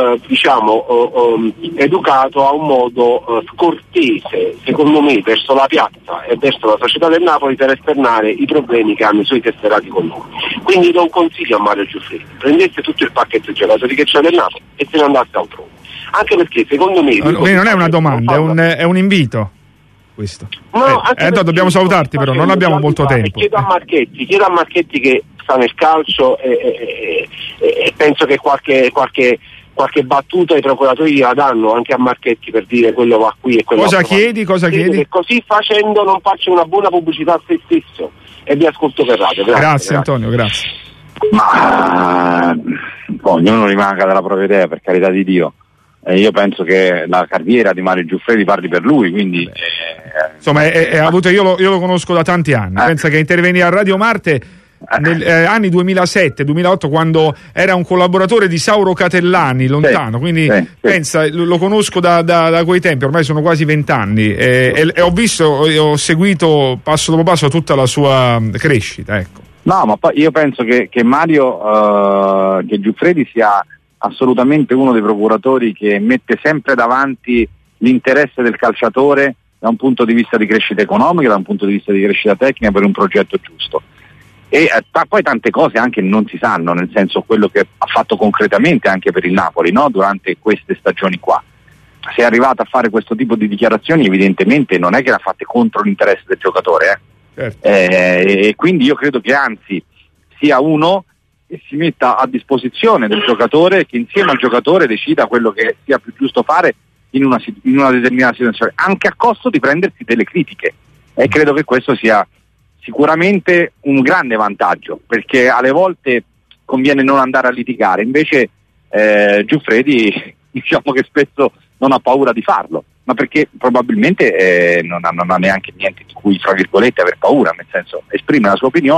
educato, ha un modo scortese, secondo me, verso la piazza e verso la società del Napoli per esternare i problemi che hanno i suoi tesserati con lui. Quindi do un consiglio a Mario Giuffredi: prendesse tutto il pacchetto di giocatori che c'è del Napoli e se ne andasse altrove. Anche perché secondo me non è una domanda, è un invito questo. No, dobbiamo salutarti, però non abbiamo molto tempo. Chiedo a Marchetti che sta nel calcio e penso che qualche battuta ai procuratori la danno anche a Marchetti per dire quello va qui e quello cosa chiedi? Che così facendo non faccio una buona pubblicità a se stesso, e vi ascolto per radio. Grazie Antonio, grazie. Ma ognuno rimanga dalla propria idea, per carità di Dio. Io penso che la carriera di Mario Giuffredi parli per lui, quindi insomma io lo conosco da tanti anni. Pensa che intervenì a Radio Marte negli anni 2007-2008, quando era un collaboratore di Sauro Catellani lontano, quindi pensa, lo conosco da quei tempi, ormai sono quasi 20 anni e ho seguito passo dopo passo tutta la sua crescita, ecco. No, ma poi io penso che Mario che Giuffredi sia assolutamente uno dei procuratori che mette sempre davanti l'interesse del calciatore da un punto di vista di crescita economica, da un punto di vista di crescita tecnica, per un progetto giusto. E poi tante cose anche non si sanno, nel senso quello che ha fatto concretamente anche per il Napoli, no? Durante queste stagioni qua. Se è arrivato a fare questo tipo di dichiarazioni, evidentemente non è che l'ha fatte contro l'interesse del giocatore. Certo. E quindi io credo che anzi sia uno che si metta a disposizione del giocatore, che insieme al giocatore decida quello che sia più giusto fare in una determinata situazione, anche a costo di prendersi delle critiche, e credo che questo sia sicuramente un grande vantaggio, perché alle volte conviene non andare a litigare, invece Giuffredi diciamo che spesso non ha paura di farlo, ma perché probabilmente non ha neanche niente di cui, fra virgolette, aver paura, nel senso esprime la sua opinione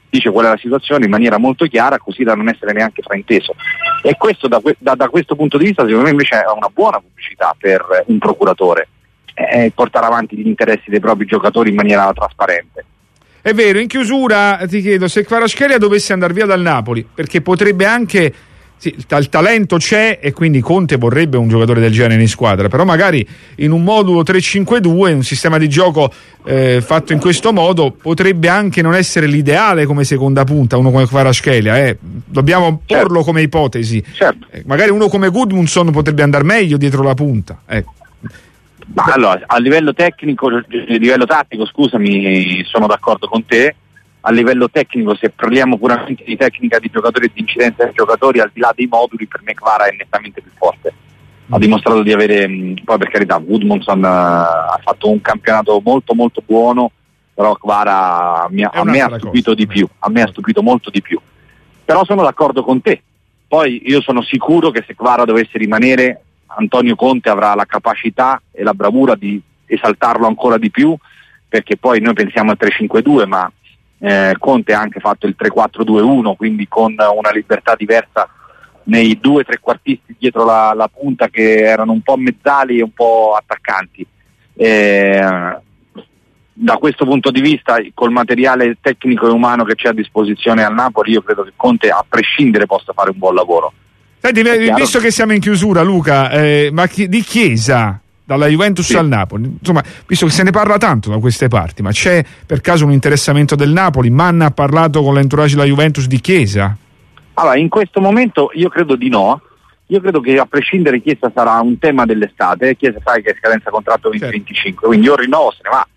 dice qual è la situazione in maniera molto chiara, così da non essere neanche frainteso. E questo da questo punto di vista secondo me invece è una buona pubblicità per un procuratore, portare avanti gli interessi dei propri giocatori in maniera trasparente. È vero. In chiusura ti chiedo se Kvaratskhelia dovesse andare via dal Napoli, perché potrebbe anche, sì, il talento c'è e quindi Conte vorrebbe un giocatore del genere in squadra, però magari in un modulo 3-5-2, un sistema di gioco fatto in questo modo, potrebbe anche non essere l'ideale come seconda punta uno come Kvaratskhelia, dobbiamo porlo come ipotesi. Certo. Magari uno come Gudmundsson potrebbe andare meglio dietro la punta, Ma allora, a livello tecnico, scusami, sono d'accordo con te. A livello tecnico, se parliamo puramente di tecnica di giocatori e di incidenza dei giocatori, al di là dei moduli, per me Kvara è nettamente più forte. Ha dimostrato di avere, poi per carità, Gudmundsson ha fatto un campionato molto molto buono, però Kvara a me ha stupito di più, a me ha stupito molto di più. Però sono d'accordo con te. Poi io sono sicuro che se Kvara dovesse rimanere, Antonio Conte avrà la capacità e la bravura di esaltarlo ancora di più, perché poi noi pensiamo al 3-5-2, ma Conte ha anche fatto il 3-4-2-1, quindi con una libertà diversa nei 2 trequartisti dietro la punta, che erano un po' mezzali e un po' attaccanti. Da questo punto di vista, col materiale tecnico e umano che c'è a disposizione al Napoli, io credo che Conte a prescindere possa fare un buon lavoro. Senti, visto che siamo in chiusura, Luca, ma di Chiesa dalla Juventus al Napoli, insomma, visto che se ne parla tanto da queste parti, ma c'è per caso un interessamento del Napoli? Manna ha parlato con l'entourage della Juventus di Chiesa? Allora, in questo momento io credo di no. Io credo che a prescindere Chiesa sarà un tema dell'estate. Chiesa sai che è scadenza contratto 2025, quindi o rinnovo se ne va.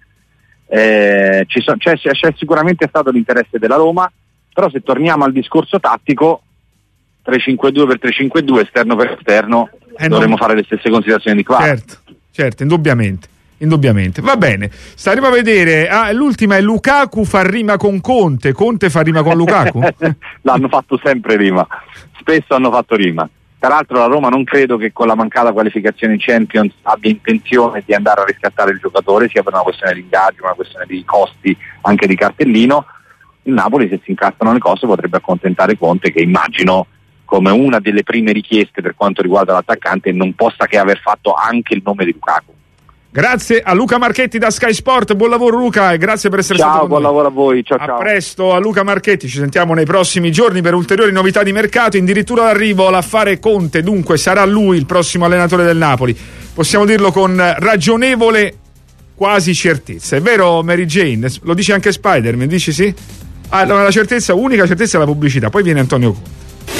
C'è sicuramente stato l'interesse della Roma, però se torniamo al discorso tattico, 3-5-2 per 3-5-2, esterno per esterno, dovremmo fare le stesse considerazioni di qua. Certo, indubbiamente. Va bene, staremo a vedere. L'ultima è Lukaku fa rima con Conte fa rima con Lukaku? L'hanno fatto sempre rima, spesso hanno fatto rima. Tra l'altro la Roma non credo che con la mancata qualificazione in Champions abbia intenzione di andare a riscattare il giocatore, sia per una questione di ingaggio, una questione di costi, anche di cartellino. Il Napoli, se si incastrano le cose, potrebbe accontentare Conte, che immagino come una delle prime richieste per quanto riguarda l'attaccante non possa che aver fatto anche il nome di Lukaku. Grazie a Luca Marchetti da Sky Sport, buon lavoro Luca e grazie per essere stato con noi. Ciao, buon lavoro a voi, ciao. A presto a Luca Marchetti, ci sentiamo nei prossimi giorni per ulteriori novità di mercato, addirittura d'arrivo l'affare Conte, dunque sarà lui il prossimo allenatore del Napoli, possiamo dirlo con ragionevole quasi certezza, è vero Mary Jane? Lo dice anche Spider-Man, dici sì? Allora la certezza, unica certezza è la pubblicità, poi viene Antonio Conte.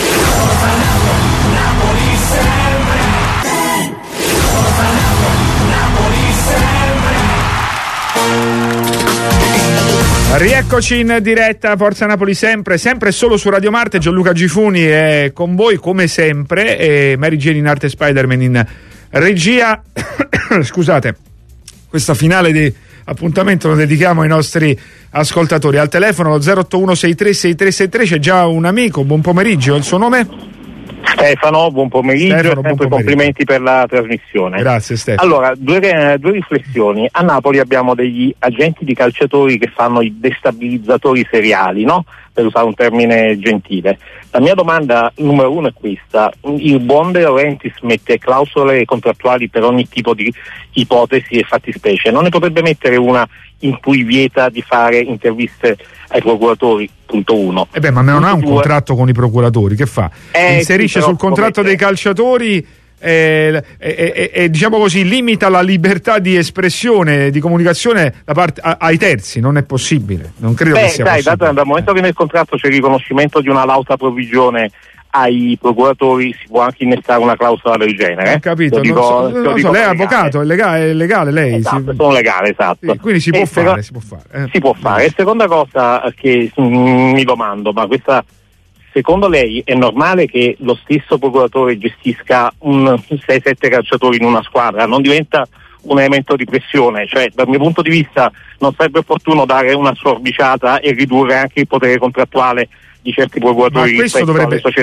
Rieccoci in diretta, Forza Napoli sempre solo su Radio Marte. Gianluca Gifuni è con voi come sempre e Mary Jane in arte Spider-Man in regia. Scusate, questa finale di appuntamento lo dedichiamo ai nostri ascoltatori. Al telefono lo 081 6363 c'è già un amico, buon pomeriggio, il suo nome? Stefano, buon pomeriggio, sempre complimenti per la trasmissione. Grazie Stefano. Allora, due riflessioni. A Napoli abbiamo degli agenti di calciatori che fanno i destabilizzatori seriali, no? Per usare un termine gentile. La mia domanda numero 1 è questa: il buon De Laurentiis mette clausole contrattuali per ogni tipo di ipotesi e fattispecie, non ne potrebbe mettere una in cui vieta di fare interviste ai procuratori? Punto 1. Ma non ha un contratto con i procuratori, che fa? Inserisce sul contratto dei calciatori e diciamo così limita la libertà di espressione, di comunicazione da parte ai terzi, non è possibile, non credo che sia possibile. Dal momento che nel contratto c'è il riconoscimento di una lauta provvigione ai procuratori, si può anche innestare una clausola del genere. Ho capito, lei è avvocato, è legale lei? Esatto, sono legale, esatto. Sì, quindi si può fare. Si può fare. E seconda cosa che mi domando, ma questa, secondo lei è normale che lo stesso procuratore gestisca 6-7 calciatori in una squadra? Non diventa un elemento di pressione? Cioè, dal mio punto di vista non sarebbe opportuno dare una sforbiciata e ridurre anche il potere contrattuale di certi procuratori rispetto alle società?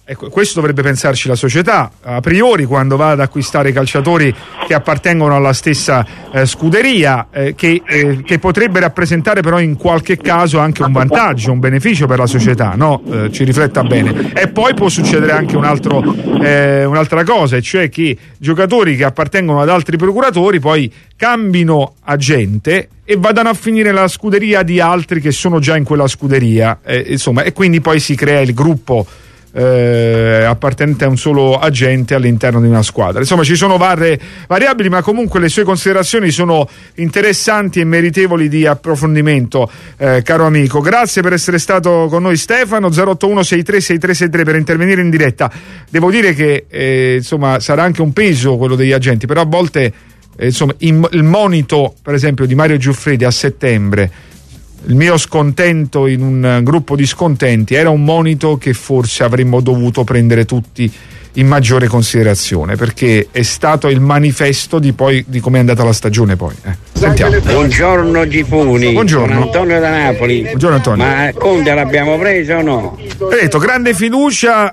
questo dovrebbe pensarci la società a priori quando va ad acquistare calciatori che appartengono alla stessa scuderia, che potrebbe rappresentare però in qualche caso anche un vantaggio, un beneficio per la società, no? Ci rifletta bene. E poi può succedere anche un'altra cosa, e cioè che giocatori che appartengono ad altri procuratori poi cambino agente e vadano a finire la scuderia di altri che sono già in quella scuderia, insomma, e quindi poi si crea il gruppo appartenente a un solo agente all'interno di una squadra. Insomma, ci sono varie variabili, ma comunque le sue considerazioni sono interessanti e meritevoli di approfondimento, caro amico. Grazie per essere stato con noi, Stefano. 081636363 per intervenire in diretta. Devo dire che insomma sarà anche un peso quello degli agenti, però a volte insomma il monito per esempio di Mario Giuffredi a settembre, il mio scontento in un gruppo di scontenti, era un monito che forse avremmo dovuto prendere tutti in maggiore considerazione, perché è stato il manifesto di come è andata la stagione poi. Sentiamo. Buongiorno Gifuni. Buongiorno. Sono Antonio da Napoli. Buongiorno Antonio. Ma Conte l'abbiamo preso o no? Detto, grande fiducia,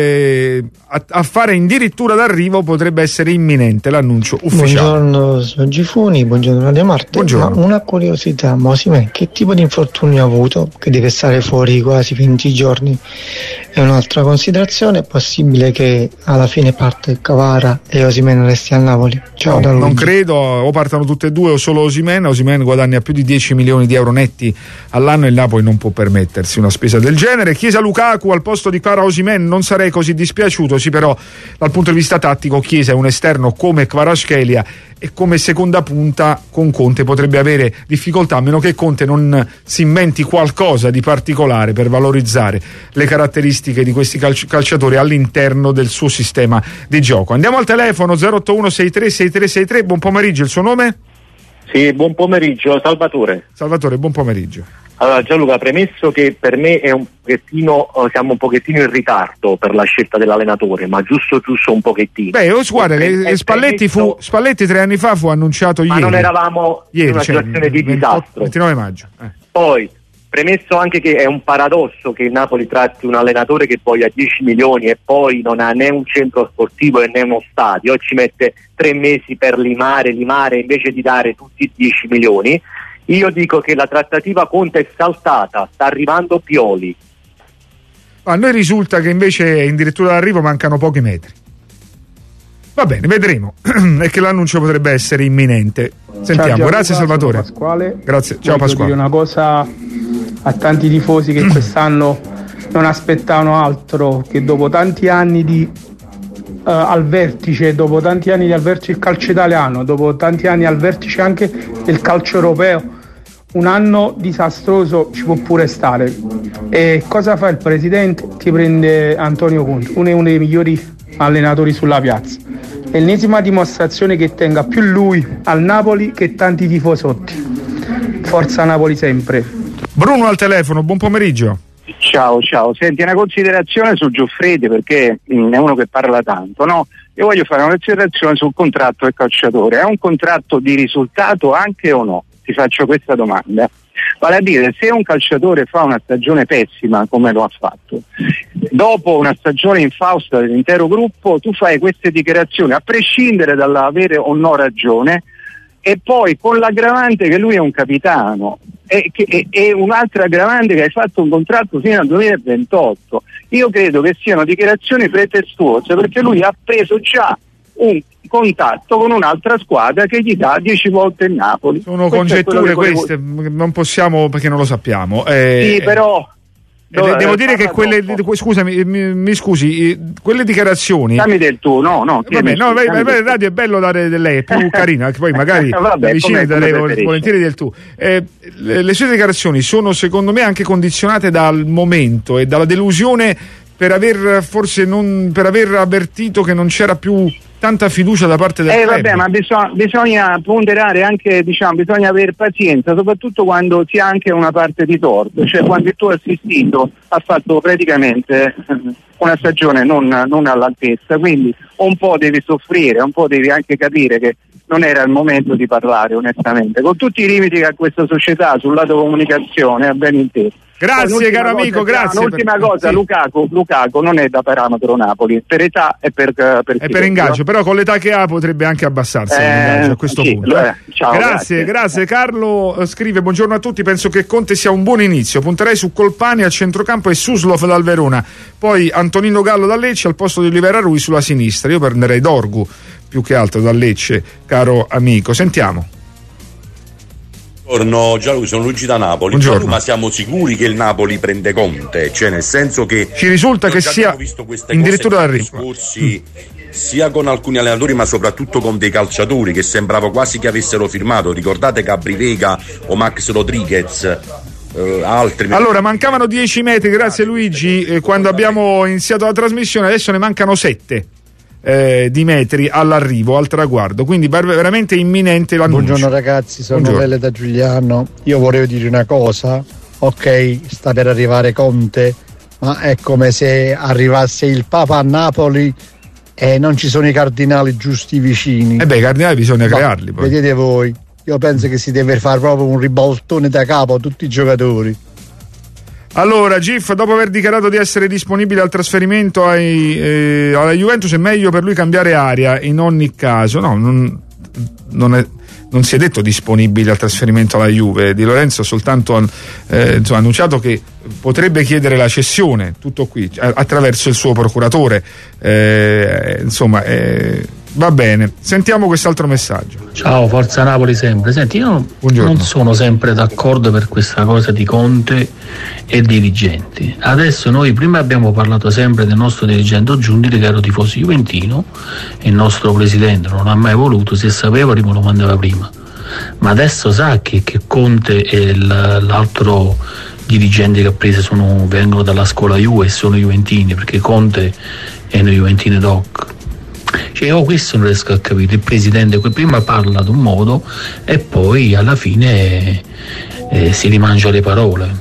a fare addirittura d'arrivo potrebbe essere imminente l'annuncio ufficiale. Buongiorno signor Gifuni, buongiorno Radio Marte. Buongiorno. Ma una curiosità, Osimhen che tipo di infortunio ha avuto che deve stare fuori quasi 20 giorni? E un'altra considerazione, è possibile che alla fine parte Kvara e Osimhen resti al Napoli? Ciao, no, non credo, o partano tutte e due o solo Osimhen guadagna più di 10 milioni di euro netti all'anno e il Napoli non può permettersi una spesa del genere. Chiesa Lukaku al posto di Kvara Osimhen, non sarei così dispiaciuto, sì, però dal punto di vista tattico Chiesa è un esterno come Kvaratskhelia e come seconda punta con Conte potrebbe avere difficoltà, a meno che Conte non si inventi qualcosa di particolare per valorizzare le caratteristiche di questi calciatori all'interno del suo sistema di gioco. Andiamo al telefono 081636363. Buon pomeriggio, il suo nome? Sì, buon pomeriggio, Salvatore. Salvatore, buon pomeriggio. Allora Gianluca, premesso che per me è siamo un pochettino in ritardo per la scelta dell'allenatore, ma giusto un pochettino. Guarda, Spalletti 3 anni fa fu annunciato ieri. Ma non eravamo in una situazione di disastro. 29 maggio. Poi, premesso anche che è un paradosso che il Napoli tratti un allenatore che voglia 10 milioni e poi non ha né un centro sportivo né uno stadio, e ci mette 3 mesi per limare invece di dare tutti i 10 milioni. Io dico che la trattativa Conte è saltata, sta arrivando Pioli. A noi risulta che invece in dirittura d'arrivo mancano pochi metri. Va bene, vedremo. E che l'annuncio potrebbe essere imminente. Sentiamo. Ciao, grazie Salvatore. Pasquale. Grazie. Ciao Pasquale. Voglio dire una cosa a tanti tifosi che quest'anno non aspettavano altro che dopo tanti anni al vertice, dopo tanti anni al vertice del calcio italiano, dopo tanti anni al vertice anche del calcio europeo, un anno disastroso ci può pure stare. E cosa fa il presidente? Ti prende Antonio Conte, uno dei migliori allenatori sulla piazza. L'ennesima dimostrazione che tenga più lui al Napoli che tanti tifosotti. Forza Napoli sempre. Bruno al telefono, buon pomeriggio. Ciao, senti, una considerazione su Giuffredi, perché è uno che parla tanto, no? Io voglio fare una considerazione sul contratto del calciatore. È un contratto di risultato anche o no? Ti faccio questa domanda. Vale a dire, se un calciatore fa una stagione pessima come lo ha fatto, dopo una stagione infausta dell'intero gruppo, tu fai queste dichiarazioni a prescindere dall'avere o no ragione, e poi con l'aggravante che lui è un capitano e un'altra aggravante che hai fatto un contratto fino al 2028. Io credo che siano dichiarazioni pretestuose, perché lui ha preso già un contatto con un'altra squadra che gli dà 10 volte il Napoli. Sono congetture queste, non possiamo, perché non lo sappiamo. Sì, però devo dire che scusami, mi scusi, quelle dichiarazioni. Dammi del tu, no. Vabbè, il radio è bello dare del lei, è più carina, che poi magari vicini darei volentieri del tu. Le sue dichiarazioni sono secondo me anche condizionate dal momento e dalla delusione per aver avvertito che non c'era più tanta fiducia da parte del club. Vabbè, ma bisogna ponderare anche, bisogna avere pazienza, soprattutto quando si ha anche una parte di torto, cioè quando il tuo assistito ha fatto praticamente una stagione non all'altezza, quindi un po' devi soffrire, un po' devi anche capire che non era il momento di parlare, onestamente, con tutti i limiti che ha questa società sul lato comunicazione, a ben inteso. Grazie caro amico, grazie. Un'ultima cosa, sì. Lukaku non è da parametro Napoli, per età e per ingaggio, però con l'età che ha potrebbe anche abbassarsi a questo punto. Ciao, grazie. Carlo scrive: buongiorno a tutti, penso che Conte sia un buon inizio, punterei su Colpani al centrocampo e Suslov dal Verona, poi Antonino Gallo da Lecce al posto di Olivera Rui sulla sinistra. Io prenderei Dorgu più che altro da Lecce, caro amico. Sentiamo. Buongiorno Gianluca, sono Luigi da Napoli. Ma siamo sicuri che il Napoli prende Conte? Cioè, nel senso che ci risulta che sia addirittura d'arrivo sia con alcuni allenatori ma soprattutto con dei calciatori che sembrava quasi che avessero firmato. Ricordate Gabri Vega o Max Rodriguez? Altri. Allora, mancavano 10 metri, grazie Luigi, quando abbiamo iniziato la trasmissione, adesso ne mancano 7 di metri all'arrivo, al traguardo, quindi veramente imminente l'annuncio. Buongiorno ragazzi, sono Velle da Giuliano. Io volevo dire una cosa: ok, sta per arrivare Conte, ma è come se arrivasse il Papa a Napoli e non ci sono i cardinali giusti vicini. I cardinali bisogna crearli poi. Vedete voi, io penso che si deve fare proprio un ribaltone da capo a tutti i giocatori. Allora, Gif, dopo aver dichiarato di essere disponibile al trasferimento alla Juventus, è meglio per lui cambiare area in ogni caso. No, non si è detto disponibile al trasferimento alla Juve. Di Lorenzo soltanto ha annunciato che potrebbe chiedere la cessione, tutto qui, attraverso il suo procuratore. Va bene, sentiamo quest'altro messaggio. Ciao, forza Napoli sempre. Senti, io non sono sempre d'accordo per questa cosa di Conte e dirigenti. Adesso noi prima abbiamo parlato sempre del nostro dirigente Giundi, che era tifoso juventino, e il nostro presidente non ha mai voluto, se sapeva prima lo mandava prima. Ma adesso sa che Conte e l'altro dirigente che ha preso vengono dalla scuola Juve e sono juventini, perché Conte è una juventini doc. Cioè, questo non riesco a capire. Il presidente prima parla ad un modo e poi alla fine si rimangia le parole.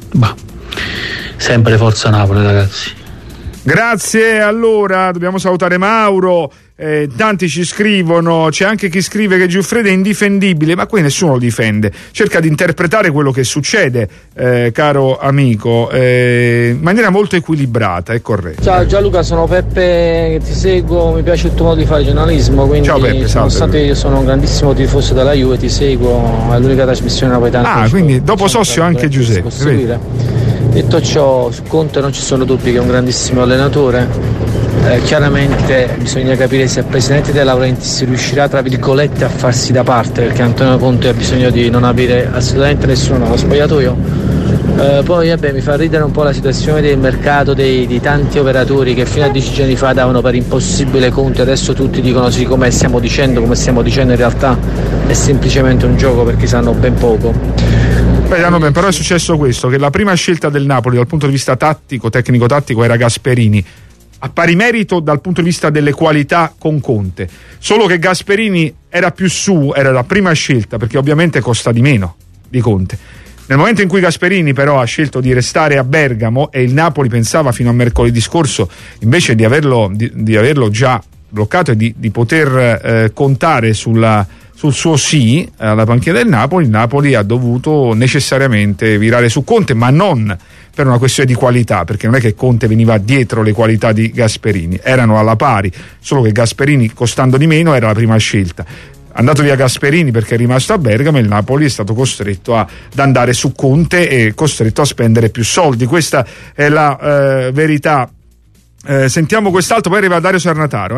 Sempre forza Napoli, ragazzi. Grazie. Allora dobbiamo salutare Mauro. Tanti ci scrivono, c'è anche chi scrive che Giuffrede è indifendibile, ma qui nessuno lo difende, cerca di interpretare quello che succede, caro amico, in maniera molto equilibrata e corretta. Ciao Gianluca, sono Peppe, che ti seguo, mi piace il tuo modo di fare giornalismo, quindi ciao Peppe, nonostante io sono un grandissimo tifoso della Juve, ti seguo, è l'unica trasmissione napoletana. Quindi dopo Sossio anche Giuseppe. Detto ciò, su Conte non ci sono dubbi che è un grandissimo allenatore. Chiaramente bisogna capire se il presidente De Laurentiis riuscirà, tra virgolette, a farsi da parte, perché Antonio Conte ha bisogno di non avere assolutamente nessuno nello spogliatoio. Poi mi fa ridere un po' la situazione del mercato di tanti operatori che fino a 10 giorni fa davano per impossibile Conte, adesso tutti dicono sì, come stiamo dicendo in realtà è semplicemente un gioco, perché sanno ben poco. Però è successo questo, che la prima scelta del Napoli dal punto di vista tecnico-tattico era Gasperini, a pari merito dal punto di vista delle qualità con Conte, solo che Gasperini era la prima scelta perché ovviamente costa di meno di Conte. Nel momento in cui Gasperini però ha scelto di restare a Bergamo e il Napoli pensava fino a mercoledì scorso invece di averlo già bloccato e di poter contare sul suo sì alla panchina del Napoli, il Napoli ha dovuto necessariamente virare su Conte, ma non per una questione di qualità, perché non è che Conte veniva dietro le qualità di Gasperini, erano alla pari, solo che Gasperini, costando di meno, era la prima scelta. Andato via Gasperini perché è rimasto a Bergamo, il Napoli è stato costretto ad andare su Conte e costretto a spendere più soldi. Questa è la verità. Sentiamo quest'altro, poi arriva Dario Sarnataro.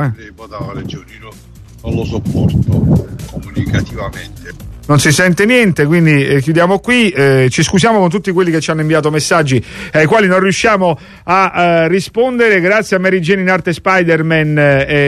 Non lo sopporto comunicativamente. Non si sente niente, quindi chiudiamo qui. Ci scusiamo con tutti quelli che ci hanno inviato messaggi ai quali non riusciamo a rispondere. Grazie a Mary Jane in arte Spider-Man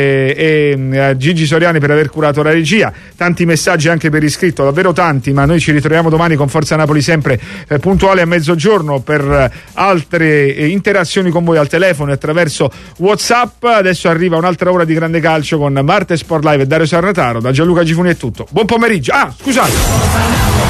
e a Gigi Soriani per aver curato la regia. Tanti messaggi anche per iscritto, davvero tanti, ma noi ci ritroviamo domani con Forza Napoli sempre puntuale a mezzogiorno per altre interazioni con voi al telefono e attraverso WhatsApp. Adesso arriva un'altra ora di grande calcio con Marte Sport Live e Dario Sarnataro. Da Gianluca Gifuni è tutto. Buon pomeriggio. Scusate.